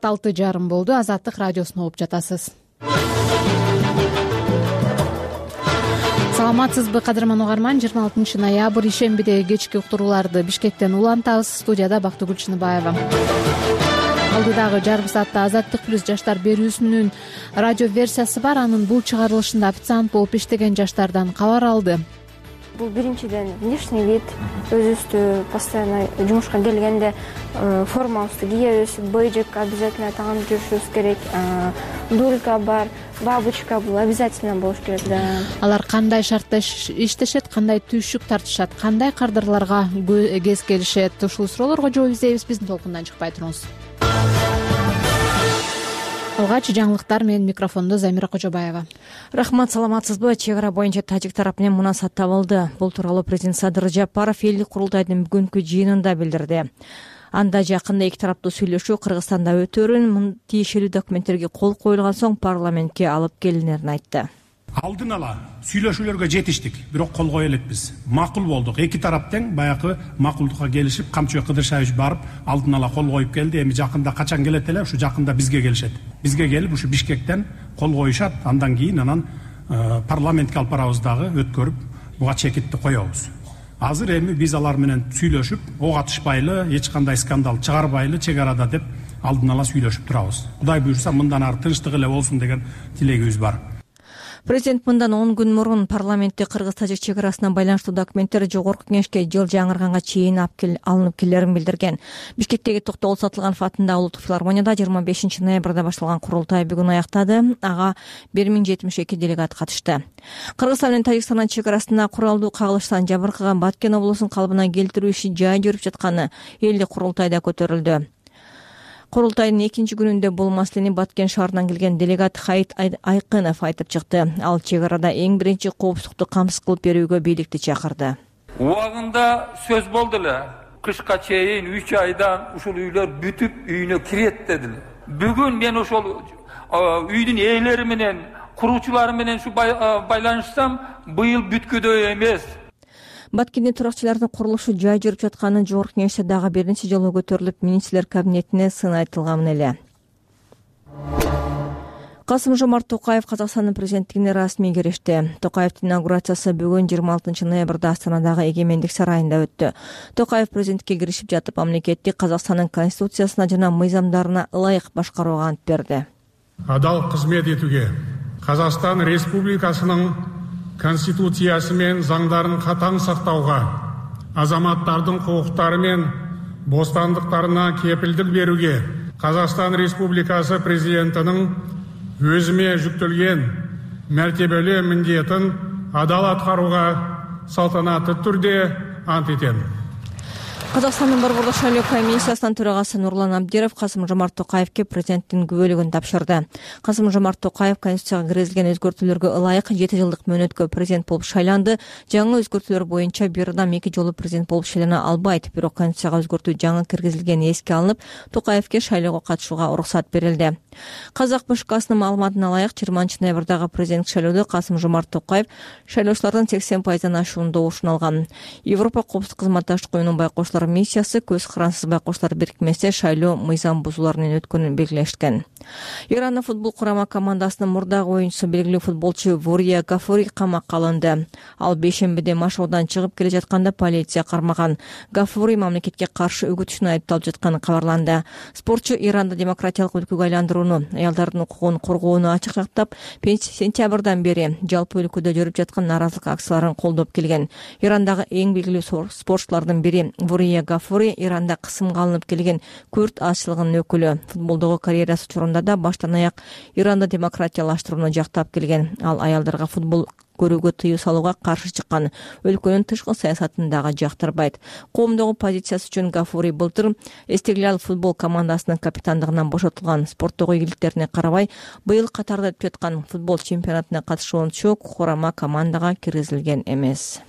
6:30 болду. Азаттык радиосун угуп жатасыз. Саламатсызбы кадырман угарман? 26 ноябрь ишембидеги кечки уктурууларды Бишкектен улантабыз. Студияда Бактыгүл Чыныбаева. Алдыдагы жарым саатта Азаттык плюс жаштар берүүсүнүн радио версиясы бар. Анын бул чыгарылышында официант болуп иштеген жаштардан кабар алды. Бул биринчиден внешний вид, өзүбүздү постоянно жумушка келгенде формабызды кийебиз, бейджик обязательно тагынып жүрүшүбүз керек, дулька бар, бабочка бул обязательно болуш керек да. Алар кандай шартта иштешет, кандай түйшүк тартышат, кандай кардарларга кез келишет? Ушул суроолорго жооп издейбиз. Биздин толкундан чыкпай туруңуз. Алгач жаңылыктар менен микрофондо Замира Кожобаева. Рахмат, саламатсызбы? Чек ара боюнча тажик тарап менен мунасат табылды. Бул тууралуу президент Садыр Жапаров элдик курултайдын бүгүнкү жыйынында билдирди. Анда жакында эки тараптуу сүйлөшүү Кыргызстанда өтөөрүн, тиешелүү документтерге кол коюлган соң парламентке алып келинерин айтты. Алдын ала сүйлөшүүлөргө жетиштик, бирок кол кое элекпиз. Макул болдук. Эки тарап тең баягы макулдукка келишип, Камчыбек Кыдыршаевич барып, алдын ала кол коюп келди. Эми жакында качан келет эле? Ушу жакында бизге келишет. Бизге келип, ушу Бишкектен кол коюшат. Андан кийин парламентке алып барабыз дагы, өткөрүп, буга чекитти коебуз. Азыр эми биз алар менен сүйлөшүп, ок атышпайлы, эч кандай скандал чыгарбайлы чек арада деп алдын ала сүйлөшүп турабыз. Кудай буйрса, мындан ары тынчтык эле болсун деген тилегибиз бар. Президент мындан 10 күн мурун парламентте кыргыз-тажик чек арасына байланыштуу документтер жогорку кеңешке жыл жаңырганга чейин алынып келерин билдирген. Бишкектеги Токтогул Сатылганов атындагы улуттук филармонияда 25 ноябрда башталган курултай бүгүн аяктады. Ага 1072 делегат катышты. Кыргызстан менен Тажикстандын чек арасында куралдуу кагылыштан жабыркаган Баткен облусун калыбына келтирүү иши жай жүрүп жатканы элдик курултайда көтөрүлдү. Курултайдын экинчи күнүндө бул маселени Баткен шаарынан келген делегат Хайит Айкынов айтып чыкты. Ал чек арада эң биринчи коопсуздукту камсыз кылып берүүгө бийликти чакырды. Убагында сөз болду эле. Кышка чейин 3 айдан ушул үйлөр бүтүп үйүнө кирет дедилер. Бүгүн мен ошол үйдүн ээлери менен, куруучулары менен ушу байланышсам, быйыл бүткүдөй эмес. Баткендин туракчылардын курулушу жай жүрүп жатканын жогорку кеңеште дагы биринчи жолу көтөрүлүп, министрлер кабинетине сын айтылган эле. Касым-Жомарт Токаев Казакстандын президенттигине расмий киришти. Токаевдин инаугурациясы бүгүн 26 ноябрда Астанадагы Эгемендик сарайында өттү. Токаев президентке киришип жатып, мамлекетти Казакстандын конституциясына жана мыйзамдарына ылайык башкарууга ант берди. Адал кызмет этүүгө, Казакстан Республикасынын Конституциясы мен заңдарын катаң сактауга, азаматтардын укуктары мен бостандыктарына кепилдик берүүгө, Казакстан Республикасы президентинин өзүмө жүктөлгөн мәртебелүү міндетін адал аткарууга салтанаттуу түрдө ант этем. Казакстандын Борбордук шайлоо комиссиясынын төрагасы Нурлан Абдиров Касым-Жомарт Токаевке президенттин күбөлүгүн тапшырды. Касым-Жомарт Токаев Конституцияга киргизилген өзгөртүүлөргө ылайык 7 жылдык мөөнөткө президент болуп шайланды. Жаңы өзгөртүүлөр боюнча бир адам 2 жолу президент болуп шайлана албайт. Бирок Конституцияга өзгөртүү жаңы киргизилгени эске алынып, Токаевке шайлоого катышууга уруксат берилди. Казак БШКсынын маалыматына ылайык 20 ноябрдагы президенттик шайлоодо Касым-Жомарт Токаев шайлоочулардын 80% ашуунун добушун алган. Европа коопсуздук кызматташтык уюмунун байкоочулар миссиясы көз карансыз байкоочулар бирикмеси шайлоо мыйзам бузууларынын өткөнүн белгилешкен. Ирандын футбол курама командасынын мурдагы оюнчусу белгилүү футболчу Вория Гафури камакка алынды. Ал бейшембиде машыгуудан чыгып келе жатканда полиция кармаган. Гафури мамлекетке каршы үгүт ишине айыпталып жатканы кабарланды. Спортчу Иранды демократиялык өлкөгө айландырууну, аялдардын укугун коргоону ачык жактап, сентябрдан бери жалпы өлкөдө жүрүп жаткан нааразылык акцияларын колдоп келген. Ирандагы эң белгилүү спортчулардын бири Вория Гафури Иранда кысымга алынып келген күрд азчылыгынын өкүлү. Футболдогу карьерасы учурунда да баштан аяк Иранды демократиялаштырууну жактап келген. Ал аялдарга футбол көрүүгө тыюу салууга каршы чыккан. Өлкөнүн тышкы саясатын дагы жактырбайт. Коомдогу позициясы үчүн Гафури былтыр Эстеглал футбол командасынын капитандыгынан бошотулган. Спорттогу ийгиликтерине карабай, быйыл катарда өтүп жаткан футбол чемпионатына катышуучу курама командага киргизилген эмес.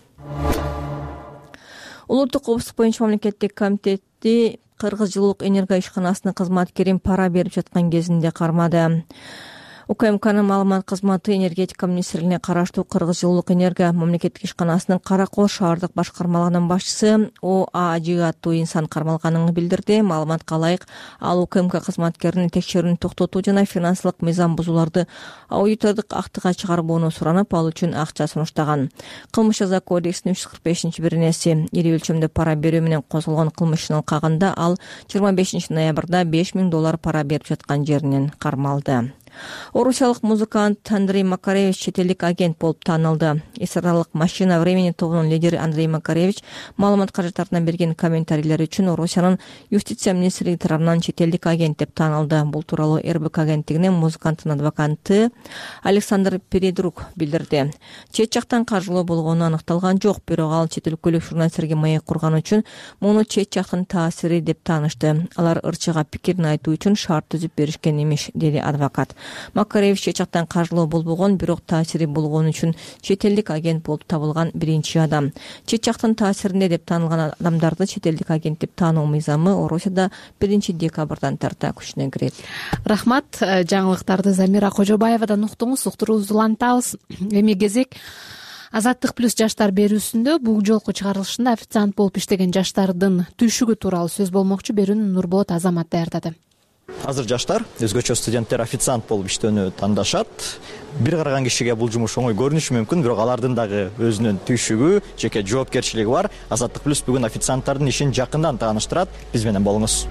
Улуттук коопсуздук боюнча мамлекеттик комитети Кыргыз жылуулук энерго ишканасынын кызматкерин пара берип жаткан кезинде кармады. УКМКнын маалымат кызматы энергетика министрлигине караштуу Кыргыз жылуулук энергия мамлекеттик ишканасынын Кара Кол шаардык башкармалыгынын башчысы ОАЖ аттуу инсан кармалганын билдирди. Маалыматка ылайык, ал УКМК кызматкеринин текшерүүнү токтотуу жана финансылык мыйзам бузууларды аудитордук актыга чыгарбоону суранып, ал үчүн акча сунуштаган. Кылмыш жаза кодексинин 345-биринеси ири өлчөмдө пара берүү менен козголгон кылмышынын кагында ал 25 ноябрда $5,000 пара берип жаткан жеринен кармалды. Орусиялык музыкант Андрей Макаревич чет элдик агент болуп таанылды. Эстрадалык Машина времени тобунун лидери Андрей Макаревич маалымат каражаттарына берген комментарийлери үчүн Орусиянын юстиция министрлиги тарабынан чет элдик агент деп таанылды. Бул тууралуу РБК агенттигинин музыканттын адвокаты Александр Передрук билдирди. Чет жактан каржылоо болгону аныкталган жок, бирок ал чет өлкөлүк журналисттерге маек курган үчүн муну чет жактын таасири деп таанышты. Алар ырчыга пикирин айтуу үчүн шарт түзүп беришкен имиш, деди адвокат. Макаревич чет жактан каржылоо болбогон, бирок таасири болгон үчүн чет элдик агент болуп табылган биринчи адам. Чет жактын таасиринде деп таанылган адамдарды чет элдик агент деп таануу мыйзамы Орусияда 1-декабрдан тарта күчүнө кирет. Рахмат. Жаңылыктарды Замира Кожобаевадан уктуңуз. Уктуруубузду улантабыз. Эми кезек Азаттык плюс жаштар берүүсүндө бул жолку чыгарылышында официант болуп иштеген жаштардын түйшүгү тууралуу сөз болмокчу. Берүүнү Нурболот Азамат даярдады. Азыр жаштар, өзгөчө студенттер официант болуп иштөөнү тандашат. Бир караган кишиге бул жумуш оңой көрүнүшү мүмкүн, бирок алардын дагы өзүнүн түйшүгү, жеке жоопкерчилиги бар. Азаттык плюс бүгүн официанттардын ишин жакындан тааныштырат. Биз менен болуңуз.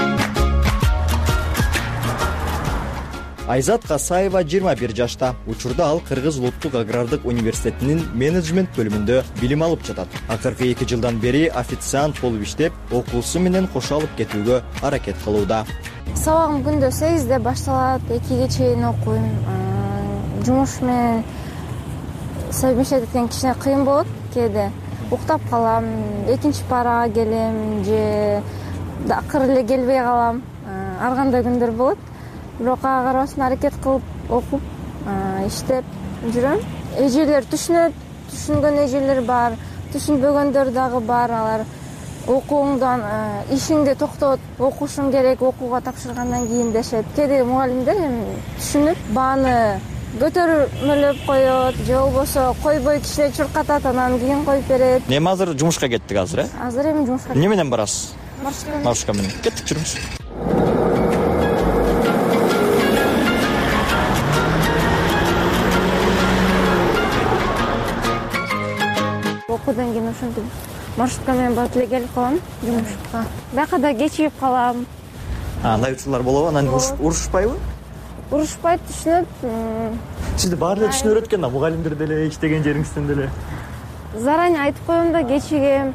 Айзат Касаева 21 жашта. Учурда ал Кыргыз Улуттук агрардык университетинин менеджмент бөлүмүндө билим алып жатат. Акыркы 2 жылдан бери официант болуп иштеп, окуусу менен кошо алып кетүүгө аракет кылууда. Сабагым күндө 8-де башталат, 2-ге чейин окуйм. Жумуш менен совмещать эткен кичине кыйын болот. Кээде уктап калам, экинчи парага келем же акыры эле келбей калам. Ар кандай күндөр болот. Бирок ага карабастан аракет кылып окуп, иштеп жүрөм. Эжелер түшүнөт, түшүнгөн эжелер бар, түшүнбөгөндөр дагы бар. Алар окууңдан ишиңди токтот, окушуң керек, окууга тапшыргандан кийин дешет. Кээде мугалимдер эми түшүнүп, бааны көтөрмөлөп коет, же болбосо койбой кичине чуркатат, анан кийин коюп берет. Эми азыр жумушка кеттик азыр, Азыр эми жумушка. Эмне менен барасыз? Маршрутка менен. Кеттик, жүрүңүз. Окуудан кийин ошентип маршрутка менен барып эле келип калам жумушка. Бияка да кечигип калам. Андай учурлар болобу? Анан урушпайбы? Урушпайт, түшүнөт. Сизди баары эле түшүнөр экен да, мугалимдер деле, иштеген жериңизден деле. Заранее айтып коем да, кечигем.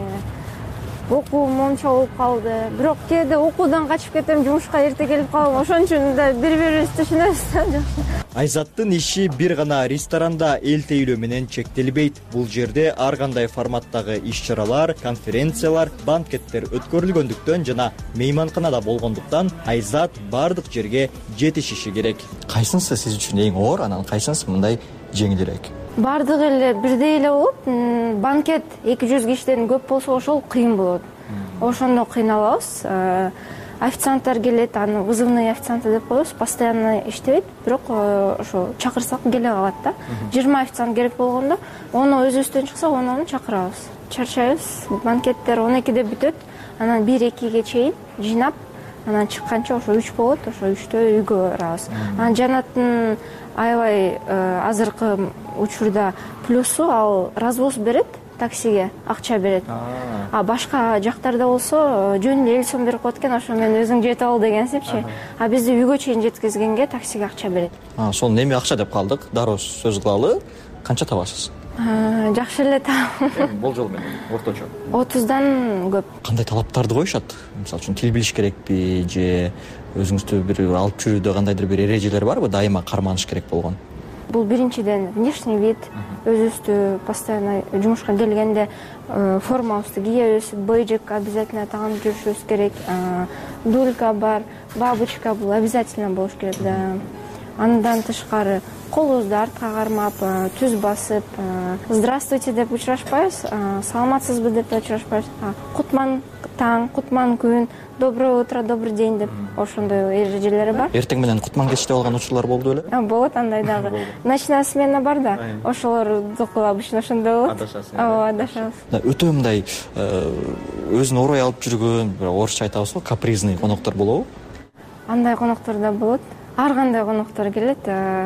Окуу момча болуп калды. Бирок кээде окуудан качып кетем, жумушка эрте келип калам. Ошон үчүн да бири-бирибизди түшүнөбүз. Айзаттын иши бир гана ресторанда эл тейлөө менен чектелбейт. Бул жерде ар кандай форматтагы иш-чаралар, конференциялар, банкеттер өткөрүлгөндүктөн жана мейманканада болгондуктан Айзат бардык жерге жетишиши керек. Кайсынысы сиз үчүн эң оор, анан кайсынысы мындай жеңилирээк? Бардыгы эле бирдей эле болот. Банкет 200 кишиден көп болсо ошол кыйын болот. Ошондо кыйналабыз. Официанттар келет, аны вызывный официанты деп коебуз, постоянно иштебейт, бирок ошо чакырсак келе калат да. 20 официант керек болгондо, оны өзүбүздөн чыкса, оны чакырабыз. Чарчайбыз. Банкеттер 12-де бүтөт, анан 1-2ге чейин жыйнап, анан чыкканча ошо 3 болот, ошо 3тө үйгө барабыз. Анан Жанаттын аябай азыркы учурда плюсу, ал развоз берет, таксиге акча берет. А башка жактарда болсо жөн эле 50 сом берип коет экен, ошо менен өзүң жетип ал дегенсипчи. А бизди үйгө чейин жеткизгенге таксиге акча берет. Сол эми акча деп калдык, дароо сөз кылалы. Канча табасыз? Жакшы эле табам. Болжол менен орточо 30дан көп. Кандай талаптарды коюшат? Мисалы үчүн тил билиш керекпи же өзүңүздү бир алып жүрүүдө кандайдыр бир эрежелер барбы, дайыма карманыш керек болгон? Бул биринчиден внешний вид, өзүбүздү постоянно жумушка келгенде формабызды кийебиз, бейджик обязательно тагынып жүрүшүбүз керек. Дулька бар, бабочка, бул обязательно болуш керек да. Андан тышкары колубузду артка кармап, түз басып, здравствуйте деп учурашпайбыз, саламатсызбы деп учурашпайбыз. Кутман таң, кутман күн, доброе утро, добрый день деп ошондой эрежелери бар. Эртең менен кутман кечте алган учурлар болду беле? Болот андай дагы. Ночная смена бар да, ошолорду обычно ошондой болот. Адашасың. Адашабыз. Өтө мындай өзүн орой алып жүргөн, орусча айтабыз го, капризный коноктор болобу? Андай коноктор да болот. Ар кандай коноктор келет.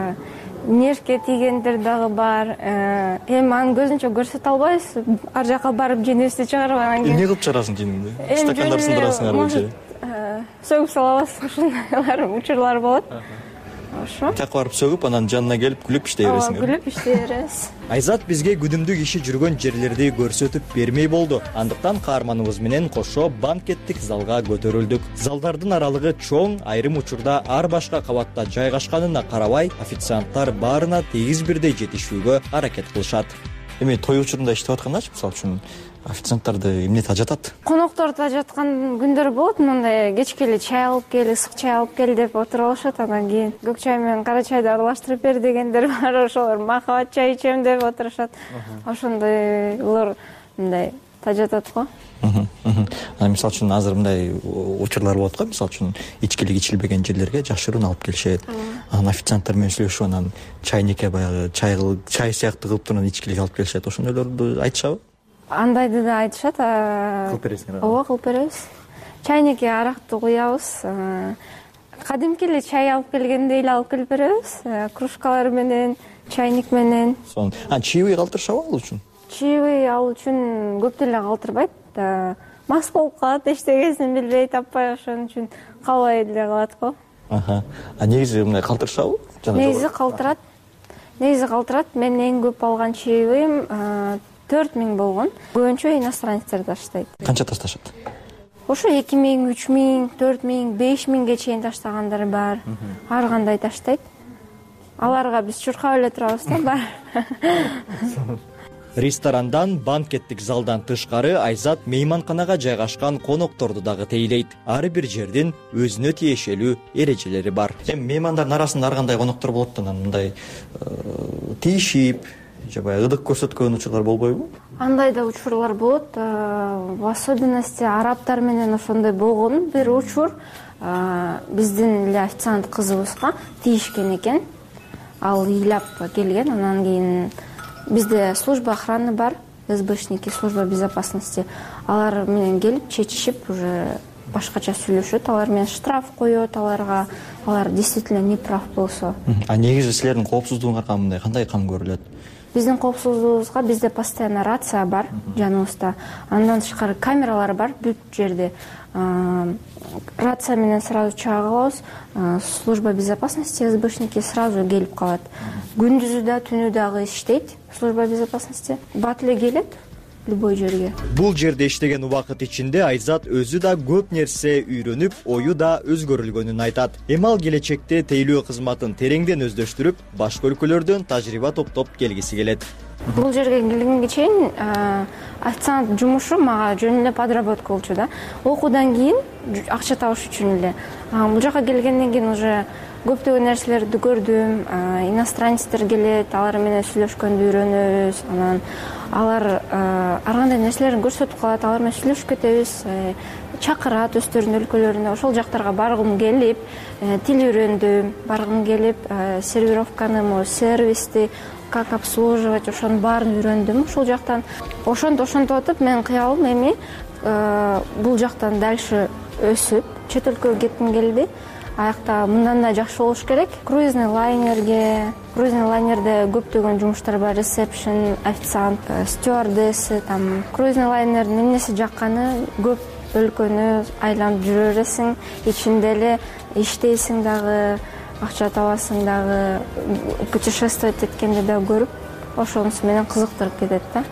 Нерке тийгендер дагы бар. Эми аны көзүнчө көрсөтө албайбыз. Ар жака барып жөнүбүздү чыгарып анан кийин. Эмне кылып чыгарасың жөнүндө? Стакандар сындырасың ар бөлчө. Сөгүп салабыз, ушундайлар учурлар болот. Ошо. Жака барып сөгүп, анан жанына келип күлүп иштей бересиң. Күлүп иштей беребиз. Айзат бизге күнүмдүк иши жүргөн жерлерди көрсөтүп бермей болду. Андыктан каарманыбыз менен кошо банкеттик залга көтөрүлдүк. Залдардын аралыгы чоң, айрым учурда ар башка кабатта жайгашканына карабай, официанттар баарына тегиз бирдей жетишүүгө аракет кылышат. Эми той учурунда иштеп аткандачы, мисалы үчүн официанттарды эмне тажатат? Коноктор тажаткан күндөр болот, мындай кечке эле чай алып кел, ысык чай алып кел деп отуруп алышат, анан кийин көк чай менен кара чайды аралаштырып бер дегендер бар, ошолор махабат чай ичем деп отурушат. Ошондойлор мындай тажатат го. Анан мисалы үчүн азыр мындай учурлар болот го, мисалы үчүн ичкилик ичилбеген жерлерге жашыруун алып келишет. Анан официанттар менен сүйлөшүп, анан чайникке баягы чай сыяктуу кылып туруп ичкилик алып келишет. Ошондойлорду айтышабы? Андайды да айтышат. Кылып бересиңер. Ооба, кылып беребиз. Чайникке аракты куябыз. Кадимки эле чай алып келгендей эле алып келип беребиз. Кружкалар менен, чайник менен. Чаевый калтырышабы ал үчүн? Чаевый ал үчүн көп деле калтырбайт. Мас болуп калат, эчтегесин билбей таппай, ошон үчүн калбай деле калат го. Негизи мындай калтырышабы? Негизи калтырат. Мен эң көп алган чаевыйым 4000 болгон. Көбүнчө иностранецтер таштайт. Канча ташташат? Ошо 2000, 3000, 4000, 5000ге чейин таштагандар бар. Ар кандай таштайт. Аларга биз чуркап эле турабыз да, бар. Ресторандан, банкеттик залдан тышкары Айзат мейманканага жайгашкан конокторду дагы тейлейт. Ар бир жердин өзүнө тиешелүү эрежелери бар. Эми меймандардын арасында ар кандай коноктор болот да, мындай тийишип, же баягы ыдык көрсөткөн учурлар болбойбу? Андай да учурлар болот. В особенности арабтар менен ошондой болгон бир учур. Биздин эле официант кызыбызга тийишкен экен. Ал ыйлап келген, анан кийин бизде служба охраны бар, СБшники, служба безопасности. Алар менен келип чечишип, уже башкача сүйлөшөт, алар менен штраф коёт аларга, алар действительно неправ болсо. Негизи силердин коопсуздугуңарга мындай кандай кам көрүлөт? Биздин коопсуздугубузга бизде постоянно рация бар жаныбызда. Андан тышкары камералар бар бүт жерде. Рация менен сразу чыга калабыз. Служба безопасности, СБшники сразу келип калат. Күндүзү да, түнү дагы иштейт служба безопасности. Бат эле келет любой жерге. Бул жерде иштеген убакыт ичинде Айзат өзү да көп нерсе үйрөнүп, ою да өзгөрүлгөнүн айтат. Эми ал келечекте тейлөө кызматын тереңден өздөштүрүп, башка өлкөлөрдөн тажрыйба топтоп келгиси келет. Бул жерге келгенге чейин официант жумушу мага жөн эле подработка болчу да. Окуудан кийин акча табыш үчүн эле. Бул жака келгенден кийин уже көптөгөн нерселерди көрдүм. Иностранецтер келет, алар менен сүйлөшкөндү үйрөнөбүз. Анан алар ар кандай нерселерин көрсөтүп калат, алар менен сүйлөшүп кетебиз. Чакырат өздөрүнүн өлкөлөрүнө. Ошол жактарга баргым келип, тил үйрөндүм. Баргым келип, сервировканы, сервисти, как обслуживать, ошонун баарын үйрөндүм ошол жактан. Ошентип атып, менин кыялым эми бул жактан дальше өсүп, чет өлкөгө кетким келди. Аякта мындан да жакшы болуш керек. Круизный лайнерде көптөгөн жумуштар бар, ресепшн, официант, стюардессы, круизный лайнердин эмнеси жакканы, көп өлкөнү айланып жүрө бересиң, ичинде эле иштейсиң дагы, акча табасың дагы, путешествовать эткенди да көрүп, ошонусу менен кызыктырып кетет да.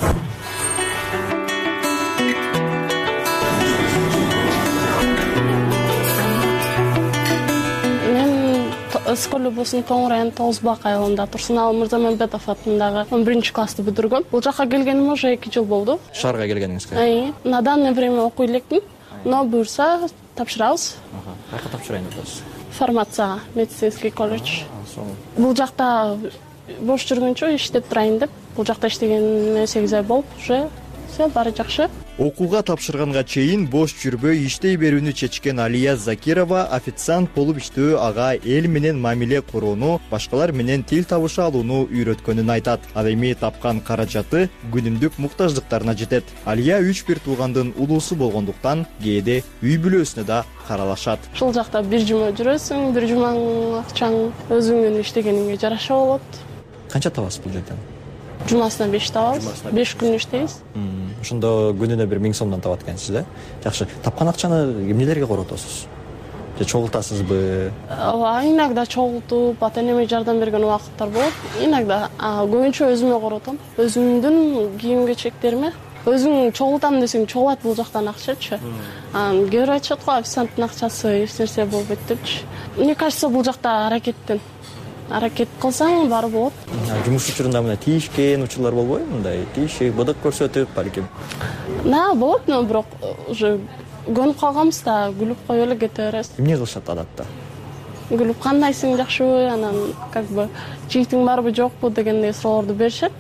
Скол любосун Тоң району Тоғыз Бак айылында Турсуналы Мырзамамбетов атындагы 11 классты бүтүргөм. Бул жака келгениме уже 2 жыл болду. Шаарга келгениңизге? На данное время окуй электим, но буюрса тапшырабыз. Кайка тапшырайын деп атасыз? фармацияга, медицинский колледж. Бул жакта бош жүргөнчө иштеп турайын деп, бул жакта иштегениме 8 ай болуп, уже все баары жакшы. Окууга тапшырганга чейин бош жүрбөй иштей берүүнү чечкен Алия Закирова официант болуп иштөө ага эл менен мамиле курууну, башкалар менен тил табыша алууну үйрөткөнүн айтат. Ал эми тапкан каражаты күнүмдүк муктаждыктарына жетет. Алия 3 бир туугандын улуусу болгондуктан кээде үй бүлөсүнө да каралашат. Ушул жакта бир жума жүрөсүң, бир жумаң акчаң өзүңдүн иштегениңе жараша болот. Канча табасыз бул жерден? Жумасына 5 табабыз, 5 күн иштейбиз. Ошондо күнүнө бир 1000 сомдон табат экенсиз да? Жакшы. Тапкан акчаны эмнелерге коротосуз? Же чогултасызбы? Ооба, иногда чогултуп, ата-энеме жардам берген убакыттар болот. Иногда көбүнчө өзүмө коротом. Өзүмдүн кийим-кечектериме өзүң чогултам десең чогулат бул жактан акчачы. Кээ бир айтышат го, официанттын акчасы эч нерсе болбойт депчи. Мне кажется, бул жакта аракет кылсаң баары болот. Жумуш учурунда мына тийишкен учурлар болбойбу? Мындай тийишип, быдык көрсөтүп, балким. Болот, но бирок уже көнүп калганбыз да, күлүп коюп эле кете беребиз. Эмне кылышат адатта? Күлүп кандайсың, жакшыбы, анан жыйтың барбы, жокпу дегендей суроолорду беришет.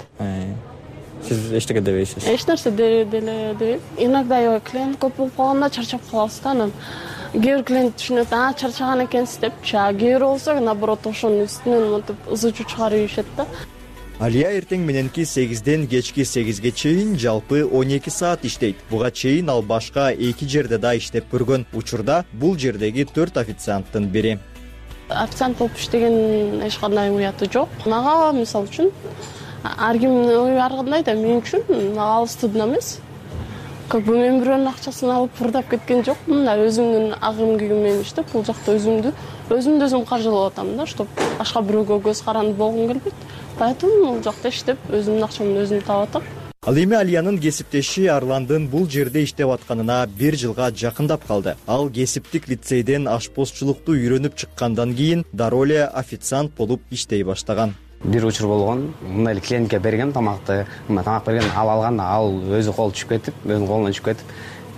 Сиз эчтеке дебейсиз? Эч нерсе деле дебейм. Иногда клиент көп болуп калганда чарчап калабыз да, анан кээ бир клиент түшүнөт, чарчаган экенсиз деп, кээ бир болсо наоборот ошонун үстүнөн мынтип ызы-чуу чыгарып ийишет да. Алия эртең мененки 8ден кечки 8ге чейин жалпы 12 саат иштейт. Буга чейин ал башка 2 жерде да иштеп көргөн. Учурда бул жердеги 4 официанттын бири. Официант болуп иштеген эч кандай уяты жок. Мага мисалы үчүн ар кимдин ою ар кандай да, мен үчүн алыстыдын эмес. Мен бирөөнүн акчасын алып бурдап кеткен жокмун. Өзүмдүн агым күйүм менен иштеп, бул жакта өзүмдү каржылап атам да, чтоб башка бирөөгө көз каранды болгум келбейт. Поэтому бул жакта иштеп, өзүмдүн акчамды өзүм таап атам. Ал эми Алиянын кесиптеши Арландын бул жерде иштеп атканына 1 жылга жакындап калды. Ал кесиптик лицейден ашпозчулукту үйрөнүп чыккандан кийин дароо эле официант болуп иштей баштаган. Бир учур болгон, мындай клиентке берген тамакты, тамак берген, ал алганда ал өзү кол түшүп кетип, өзүнүн колуна түшүп кетип,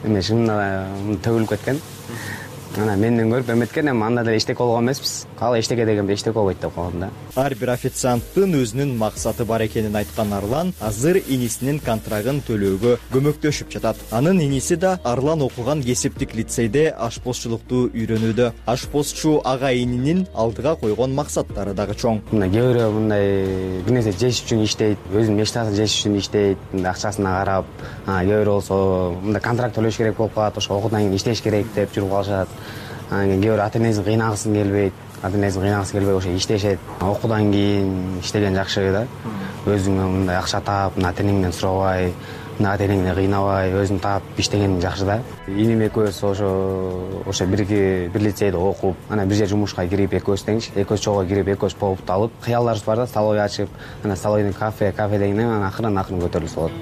төгүлүп кеткен. Менден көрүп эметкен, анда деле эчтеке болгон эмеспиз. Кала эчтеке дегенде эчтеке болбойт деп койгон да. Ар бир официанттын өзүнүн максаты бар экенин айткан Арлан азыр инисинин контрагын төлөөгө көмөктөшүп жатат. Анын иниси да Арлан окуган кесиптик лицейде ашпозчулукту үйрөнүүдө. Ашпозчу ага ининин алдыга койгон максаттары дагы чоң. Кээ бирөө мындай бир нерсе жеш үчүн иштейт, өзүнүн мечтасын жеш үчүн иштейт, акчасына карап, кээ бирөө болсо мындай контракт төлөш керек болуп калат, ошо окуудан кийин иштеш керек деп жүрүп калышат. Кээ бирөө ата-энесин кыйнагысы келбейт, ошо иштешет. Окуудан кийин иштеген жакшы да. Өзүңө мындай акча таап, ата-энеңден сурабай, ата-энеңди кыйнабай, өзүң таап иштеген жакшы да. Иним экөөбүз ошо бир лицейде окуп, бир жер жумушка кирип, экөөбүз чогуу кирип, экөөбүз попутту алып, кыялдарыбыз бар да, столовый ачып, столовойдон кафеден кийин акырын көтөрүлүп болот.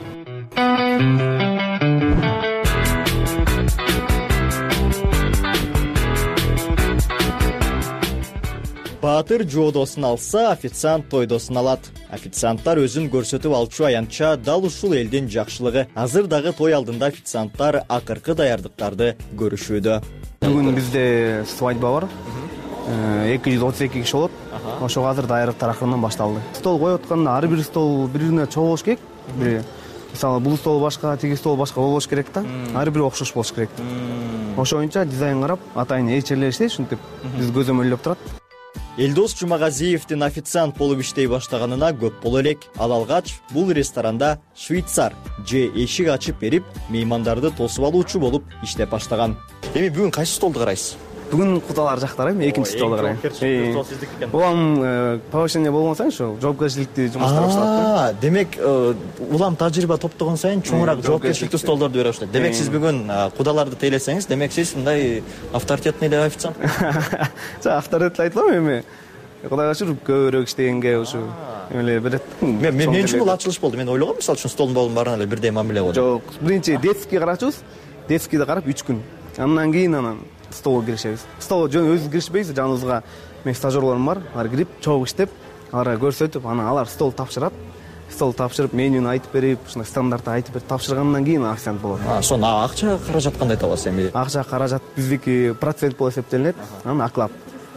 Баатыр жоодосун алса, официант тойдосун алат. Официанттар өзүн көрсөтүп алчу аянтча дал ушул элдин жакшылыгы. Азыр дагы той алдында официанттар акыркы даярдыктарды көрүшүүдө. Бүгүн бизде свадьба бар. 232 киши болот. Ошого азыр даярдыктар акырынан башталды. Стол коюп атканда ар бир стол бири-бирине чогуу болуш керек. Мисалы, бул стол башка, тиги стол башка болбош керек да. Ар бири окшош болуш керек. Ошо боюнча дизайн карап, атайын эчелер иштейт, ушинтип биз көзөмөлдөп турат. Элдос Жумагазиевдин официант болуп иштей баштаганына көп боло элек. Ал алгач бул ресторанда швейцар же эшик ачып берип, меймандарды тосуп алуучу болуп иштеп баштаган. Эми бүгүн кайсы столду карайсыз? Бүгүн кудалар жактарайм, экинчи столду карайм. Стол сиздики экен. Улам повышение болгон сайын ошо жоопкерчиликтүү жумуштар башталат да. Демек, улам тажрыйба топтогон сайын чоңураак жоопкерчиликтүү столдорду бере баштайт. Демек, сиз бүгүн кудаларды тейлесеңиз, демек сиз мындай авторитетный эле официант. Авторитет айтпайм эми. Кудайга шүгүр көбүрөөк иштегенге ушу эле берет. Мен үчүн бул ачылыш болду. Мен ойлогом, мисалы үчүн столдун баарын эле бирдей мамиле кылат. Жок, биринчи детский карачубуз. Детскийди карап 3 күн. Андан кийин столго киришебиз. Столго жөн өзү киришпейбиз, жаныбызга мен стажерлорум бар. Алар кирип, чогуу иштеп, аларга көрсөтүп, анан алар стол тапшырат. Стол тапшырып, менюну айтып берип, ушундай стандартты айтып берип тапшыргандан кийин официант болот. Сонун акча каражат кандай табасыз эми? Акча каражат биздики процент болуп эсептелинет. Анан оклад.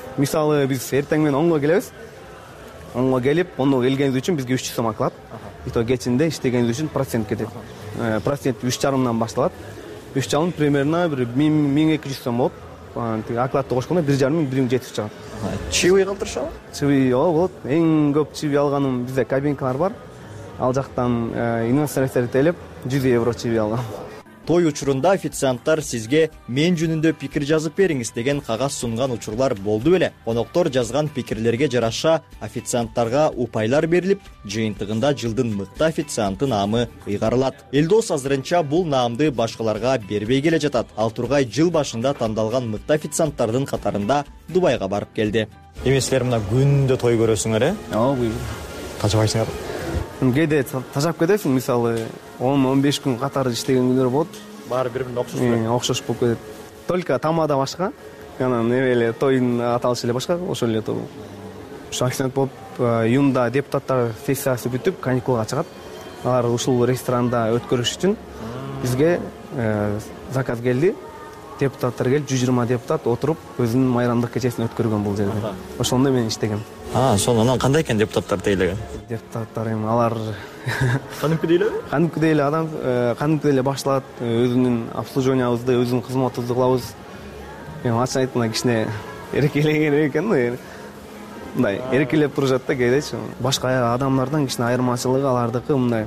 мисалы биз эртең менен 10го келебиз. 10го келип, 10го келгенибиз үчүн бизге 300 сом акы алат. И то кечинде иштегенибиз үчүн процент кетет. Процент 3,5-дан башталат. 3,5 примерно 1200 сом болот. Тиги окладты кошкондо 1,5-1700 чыгат. Чиби калтырышабы? Чиби болот. Эң көп чиби алганым бизде кабинкалар бар. Ал жактан инвестор телеп 100 евро чиби алгам. Той учурунда официанттар сизге мен жөнүндө пикир жазып бериңиз деген кагаз сунган учурлар болду беле? Коноктор жазган пикирлерге жараша официанттарга упайлар берилип, жыйынтыгында жылдын мыкты официанты наамы ыйгарылат. Элдос азырынча бул наамды башкаларга бербей келе жатат. Ал Тургай жыл башында тандалган мыкты официанттардын катарында Дубайга барып келди. Эми силер мына күндө той көрөсүңөр, Ооба. Тажабайсыңар? Кээде тажап кетесиң, мисалы 10-15 күн катар иштеген күндөр болот. Баары бири-бирине окшош беле? Окшош болуп кетет. Только тамада башка, анан эле тойдун аталышы эле башка, ошол эле той. Ошо акцент болуп, июнда депутаттар сессиясы бүтүп, каникулга чыгат. Алар ушул ресторанда өткөрүш үчүн бизге заказ келди. Депутаттар келип, 120 депутат отуруп, өзүнүн майрамдык кечесин өткөргөн бул жерде. Ошондо мен иштегем. Сонун. Кандай экен депутаттар тейлеген? Депутаттар эми алар кадимкидей элеби? Кадимкидей эле адам, кадимкидей эле башталат. Өзүнүн обслуживаниябызды, өзүнүн кызматыбызды кылабыз. Эми ачык айтканда кичине эркелеген экен да. Мындай эркелеп турушат да кээдечи. Башка адамдардан кичине айырмачылыгы алардыкы мындай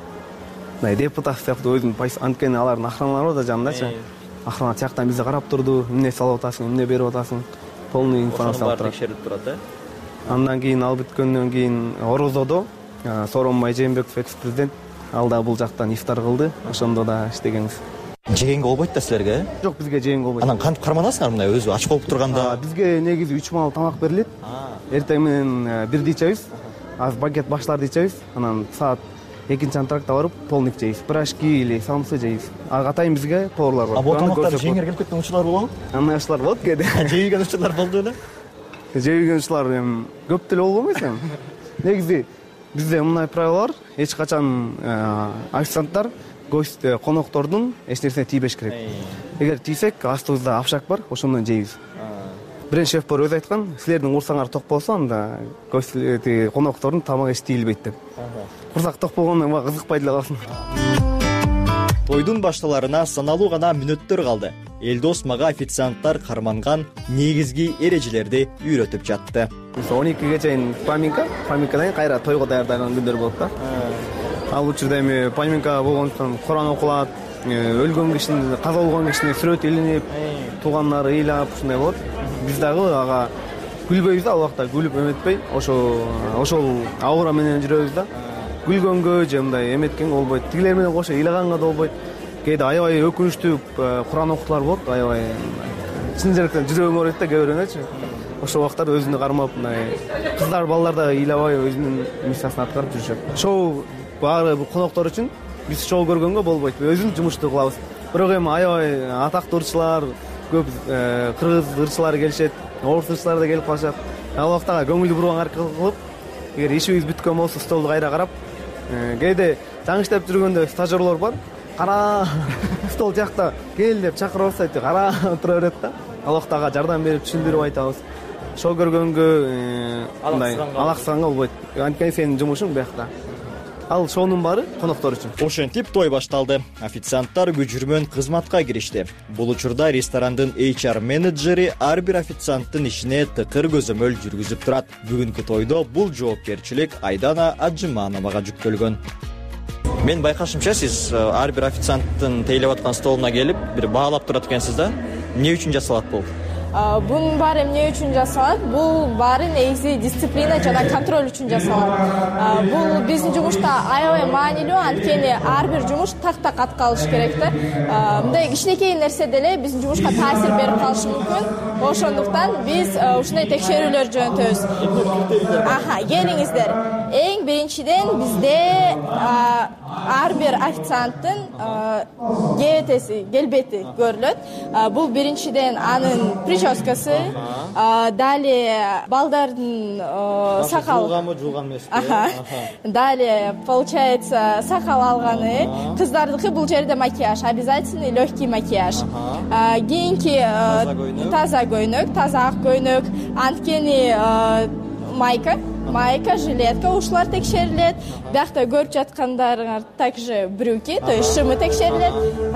депутат сыяктуу өзүнүн анткени алардын охраналары да жанындачы. Охрана тияктан бизди карап турду, эмне салып атасың, эмне берип атасың, полный информация алып турат. Текшерип турат, Андан кийин ал бүткөндөн кийин Орозодо Сооронбай Жээнбеков экс-президент ал да бул жактан ифтар кылды. Ошондо да иштегенбиз. Жегенге болбойт да силерге? Жок, бизге жегенге болбойт. Анан кантип карманасыңар мындай өзү ач болуп турганда? Бизге негизи 3 маал тамак берилет. Эртең менен бирди ичебиз. Аз багет башларды ичебиз. Анан саат 2-нчи антрактта барып полник жейбиз. Пирожки или самсы жейбиз. Атайын бизге поварлар бар. Бул тамактарды жеңер келип кеткен учурлар болобу? Андай учурлар болот кээде. Жейген учурлар болду эле? Жейген учурлар эми көп деле болгон эмес эми. Негизи бизде мындай правила бар. Эч качан официанттар гость коноктордун эч нерсене тийбеш керек. Эгер тийсек, астыбызда апшак бар, ошондон жейбиз. Биринчи шеф бар өзү айткан, силердин курсаңар ток болсо, анда гость коноктордун тамагы эч тийилбейт деп. Курсак ток болгондо кызыкпай деле калсын. Тойдун башталарына саналуу гана мүнөттөр калды. Элдос мага официанттар карманган негизги эрежелерди үйрөтүп жатты. 12ге чейин паминкадан кийин кайра тойго даярдаган күндөр болот да. Ал учурда эми паминка болгондуктан Куран окулат, өлгөн кишинин, каза болгон кишинин сүрөтү илинип, туугандары ыйлап ушундай болот. Биз дагы ага күлбөйбүз да, ал убакта күлүп эметпей, ошол аура менен жүрөбүз да. Күлгөнгө же мындай эметкенге болбойт. Тигилер менен кошо ыйлаганга да болбойт. Кээде аябай өкүнүчтүү Куран окутуулар болот, аябай чын жүрөктөн жүрөгүм ооруйт да кээ бирөөнөчү. Ошол убактарда өзүнү кармап, мындай кыздар, балдар да ыйлабай өзүнүн миссиясын аткарып жүрүшөт. Шоу баары коноктор үчүн биз шоу көргөнгө болбойт. Өзүнүн жумушту кылабыз. Бирок эми аябай атактуу ырчылар, көп кыргыз ырчылары келишет, орус ырчылары да келип калышат. Ал убактага көңүл бурганга аракет кылып, эгер ишибиз бүткөн болсо столду кайра карап, кээде жаңы иштеп жүргөндө стажерлор бар. Кара стол жакта кел деп чакырып атсайт, кара тура берет да. Ал убактага жардам берип түшүндүрүп айтабыз. Шоу көргөнгө мындай алаксыганга болбойт. Анткени сенин жумушуң биякта. Ал шоунун баары коноктор үчүн. Ошентип той башталды. Официанттар күжүрмөн кызматка киришти. Бул учурда ресторандын HR менеджери ар бир официанттын ишине тыкыр көзөмөл жүргүзүп турат. Бүгүнкү тойдо бул жоопкерчилик Айдана Аджымановага жүктөлгөн. Мен байкашымча сиз ар бир официанттын тейлеп аткан столуна келип, бир баалап турат экенсиз да. Эмне үчүн жасалат бул? Бунун баары эмне үчүн жасалат? Бул баары негизи дисциплина жана контроль үчүн жасалат. Бул биздин жумушта аябай маанилүү, анткени ар бир жумуш так аткарылыш керек да. Мындай кичинекей нерсе деле биздин жумушка таасир берип калышы мүмкүн. Ошондуктан биз ушундай текшерүүлөр жөнөтөбүз. Келиңиздер. Эң биринчиден бизде ар бир официанттын келбети көрүлөт. Бул биринчиден анын прическасы, далее балдардын сакал жууган эмеспи? Далее получается сакал алганы, кыздардыкы бул жерде макияж, обязательный легкий макияж. Кийинки таза көйнөк, таза ак көйнөк, анткени майка, жилетка ушулар текшерилет. Биякта көрүп жаткандарыңар также брюки, то есть шымы текшерилет.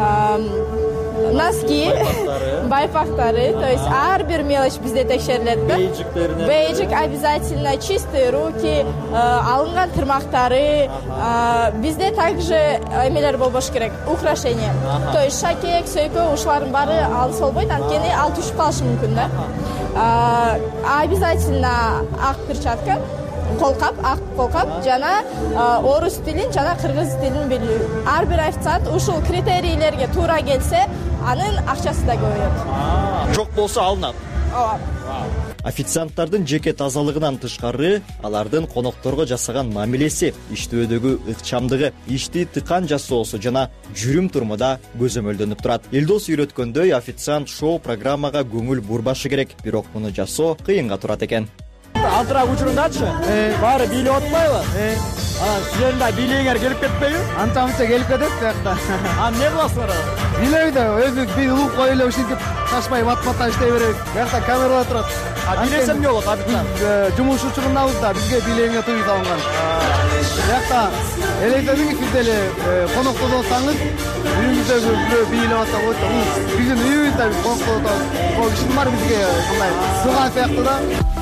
Носки, байпактары, то есть ар бир мелочь бизде текшерилет. Бейджик обязательно, чистые руки, алынган тырмактары. Бизде также эмелер болбош керек, украшения. То есть шакек, сөйкө ушулардын баары алыс болбойт, анткени ал түшүп калышы мүмкүн да. Обязательно ак перчатка, ак колкап жана орус тилин жана кыргыз тилин билүү. Ар бир официант ушул критерийлерге туура келсе, анын акчасы да көбөйөт. Жок болсо алынат. Ооба. Официанттардын жеке тазалыгынан тышкары, алардын конокторго жасаган мамилеси, иштөөдөгү ыкчамдыгы, ишти тыкан жасоосу жана жүрүм турмуда көзөмөлдөнүп турат. Элдос үйрөткөндөй, официант шоу программага көңүл бурбашы керек, бирок муну жасоо кыйынга турат экен. Алтыраак учурундачы, баары бийлеп атпайбы? Силердин да бийлегиңер келип кетпейби? Анча-мынча келип кетет биякта. Эмне кыласыңар? Бийлейби да, өзүбүз бий улуп коюлуп ушинтип ташпай бат-баттан иштей беребиз. Биякта камералар турат. Бийлесе эмне болот, официант? Жумуш учурунабыз да бизге бийлегиңе тыюу салынган. Биякта электедиңиз бизде эле конокто болсоңуз, үйүңүздөгү бирөө бийлеп атса болот да. Бул биздин үйүбүздө конокто отурат. Бул кишинин баары бизге мындай сыган сыяктуу да.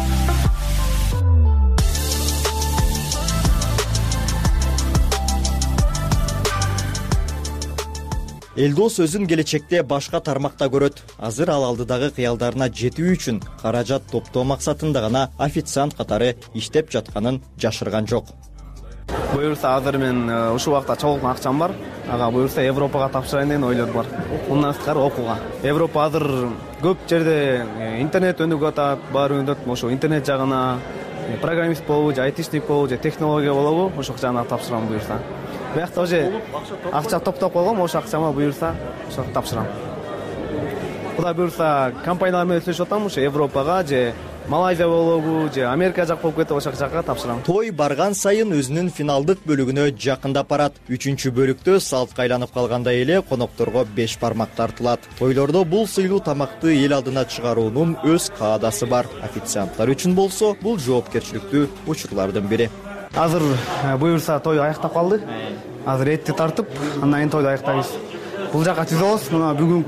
Элдос өзүн келечекте башка тармакта көрөт. Азыр ал алдыдагы кыялдарына жетүү үчүн каражат топтоо максатында гана официант катары иштеп жатканын жашырган жок. Буюрса азыр мен ушул убакта чогулган акчам бар. Ага буюрса Европага тапшырайын деген ойлор бар. Мындан сырткары окууга. Европа азыр көп жерде интернет өнүгүп атат, баары өнүгөт. Ошо интернет жагына программист болобу, же айтишник болобу, же технология болобу, ошол жагына тапшырам буюрса. Биякта уже акча топтоп койгом, ошол акчама буюрса ошо тапшырам. Кудай буюрса компаниялар менен сүйлөшүп атам, ошо Европага же Малайзия болобу, же Америка жак болуп кетип ошол жакка тапшырам. Той барган сайын өзүнүн финалдык бөлүгүнө жакындап барат. 3-бөлүктө салтка айланып калгандай эле конокторго 5 бармак тартылат. Тойлордо бул сыйлуу тамакты эл алдына чыгаруунун өз каадасы бар. Официанттар үчүн болсо бул жоопкерчиликтүү учурлардын бири. Азыр буюрса той аяктап калды. Азыр этти тартып, андан кийин тойду аяктайбыз. Бул жака түзөбүз. Мына бүгүнкү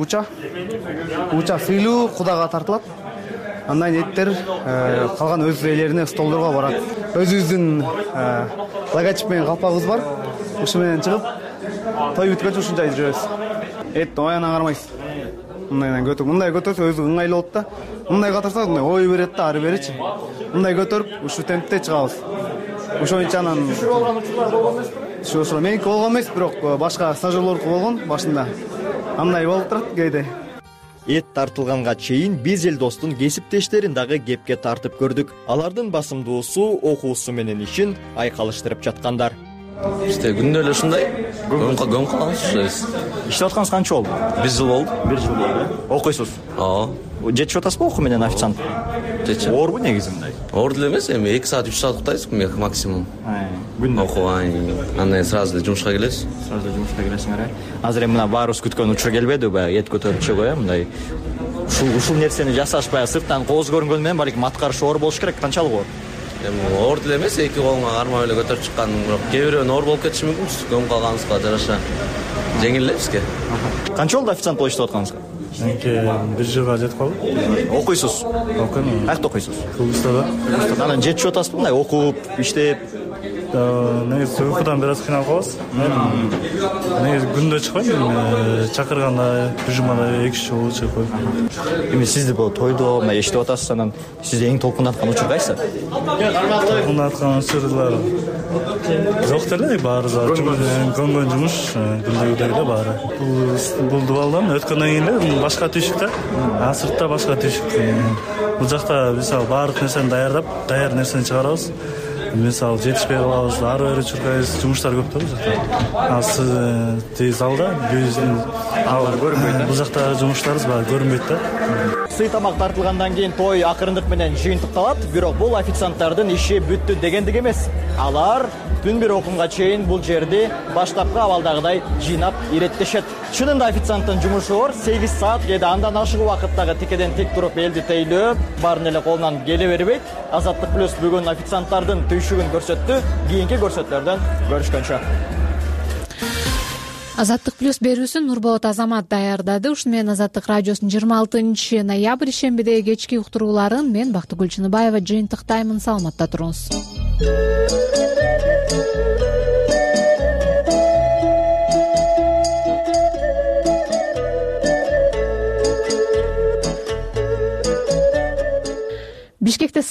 уча сыйлуу Кудайга тартылат. Андан кийин эттер калган өз ээлерине столдорго барат. Өзүбүздүн логотип менен калпагыбыз бар. Ушу менен чыгып, той бүткөнчө ушунчай жүрөбүз. Эт ояна кармайсыз. Мындай көтөрсө өзү ыңгайлуу болот да. Мындай катырса ой берет да, ары беричи. Мындай көтөрүп, ушу темпте чыгабыз. Ошончо анан ошо меники болгон эмес, бирок башка стажерлорку болгон башында. Андай болуп турат кээде. Эт тартылганга чейин биз Элдостун кесиптештерин дагы кепке тартып көрдүк. Алардын басымдуусу окуусу менен ишин айкалыштырып жаткандар. Бизде күндө эле ушундай. Көм калабыз. Иштеп атканыңыз канча болду? 1 жыл болду. 1 жыл болду. Окуйсуз? Ооба. Жетип атасызбы окуу менен официант? Жетип. Оорбу негизи мындай? Оор деле эмес, эми 2 саат 3 саат уктайбыз максимум. Күндө окууга, андан сразу эле жумушка келебиз. Сразу жумушка келесиңер. Азыр эми мына баарыбыз күткөн учур келбеди, баягы эт көтөрүп чыгуу, мындай. Ушул нерсени жасаш баягы сырттан кооз көрүнгөнү менен балким аткарышы оор болуш керек, канчалык оор? Эми оор деле эмес, 2 колуңа кармап эле көтөрүп чыккан, бирок кээ бирөө оор болуп кетиши мүмкүн. Көм калганыбызга жараша жеңил эле бизге. Канча болду официант болуп иштеп атканыңызга? 1 жылга жетип калды. Окуйсуз? Окуйм. Каякта окуйсуз? Кыргызстанда. Анан жетип атасызбы мындай окуп, иштеп? Негизи uykudan biraz kıyналып калабыз. Негизи күндө чыкпайм, чакырганда бир жумада 2 жолу чыгып коем. Эми сизди бул тойдо эштеп атасыз, анан сизди эң толкундаткан учур кайсы? Толкундаткан учурлар жок деле, баары көнгөн жумуш, күндөгүдөй эле баары. Бул дубалдан өткөндөн кийин эле башка түйшүк да, сыртта башка түйшүк. Бул жакта мисалы баардык нерсени даярдап, даяр нерсени чыгарабыз. мисалы жетишпей калабыз, ары бери чуркайбыз, жумуштар көп да бул жакта. Ал сиз залда бул жактагы жумуштарыбыз баары көрүнбөйт да. Сый тамак тартылгандан кийин той акырындык менен жыйынтыкталат, бирок бул официанттардын иши бүттү дегендик эмес. Алар түн бир окумга чейин бул жерди баштапкы абалдагыдай жыйнап иреттешет. Чынында официанттын жумушу оор, 8 саат кээде андан ашык убакыттагы тикеден тик туруп элди тейлөө баарын эле колунан келе бербейт. Азаттык плюс бүгүн официанттардын түйшүгүн көрсөттү. Кийинки көрсөтүүлөрдөн көрүшкөнчө. Азаттык плюс берүүсүн Нурболот Азамат даярдады. Ушуну менен Азаттык радиосунун 26 ноябрь ишембидеги кечки уктурууларын мен Бактыгүл Чыныбаева жыйынтыктаймын. Саламатта туруңуз. Бишкекте